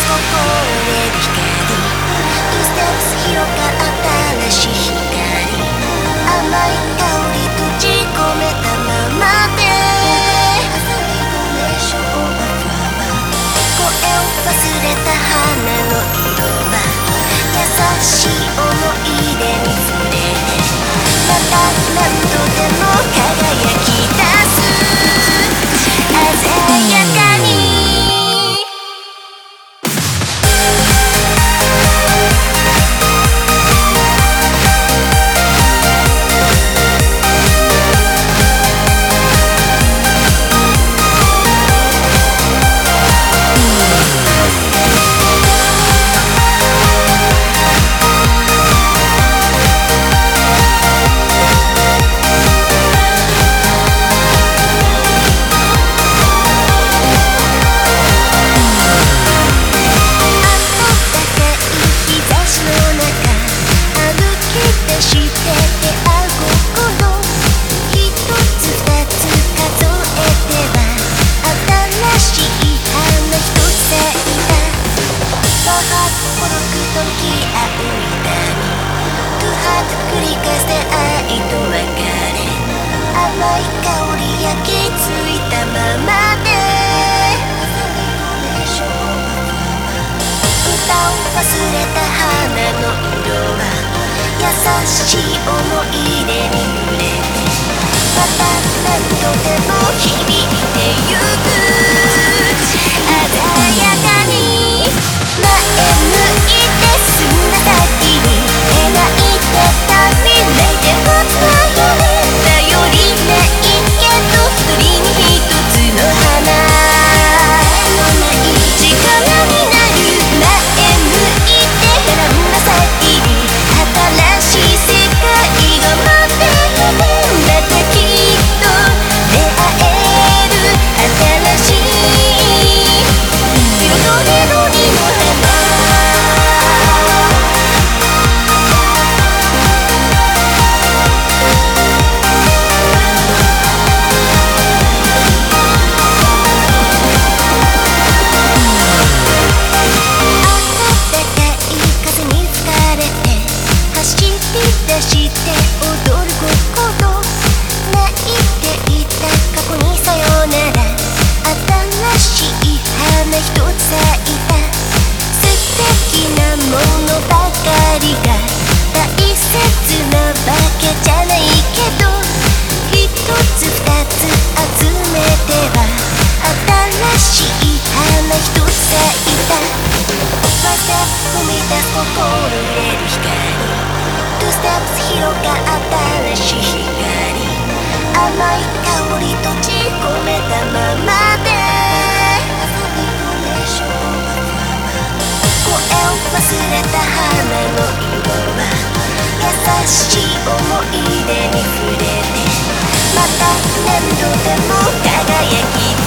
れる光 Two steps 広がった新しい光甘い香り閉じ込めたままで声を忘れた花の色は優しい思い出に触れてまた何度でも輝き出す鮮やかに繰り返して愛と別れ甘い香り焼き付いたままで歌を忘れた花の色は優しい思い出に触れてまた何度でも響いてゆく鮮やかに前向いて進んだ先に描いてた未来でもつながる頼りないけど一人に一つの花力になる前向いて選んだ先に新しい世界が待っているまたきっと出会える新しい色とりどりの花して踊る心泣いていた過去にさよなら新しい花一つ咲いた素敵なものばかりが大切なわけじゃないけど一つ二つ集めては新しい花一つ咲いたまた踏み出す心揺れる光Two steps 広がった新しい光甘い香り閉じ込めたままで声を忘れた花の色は優しい思い出に触れてまた何度でも輝き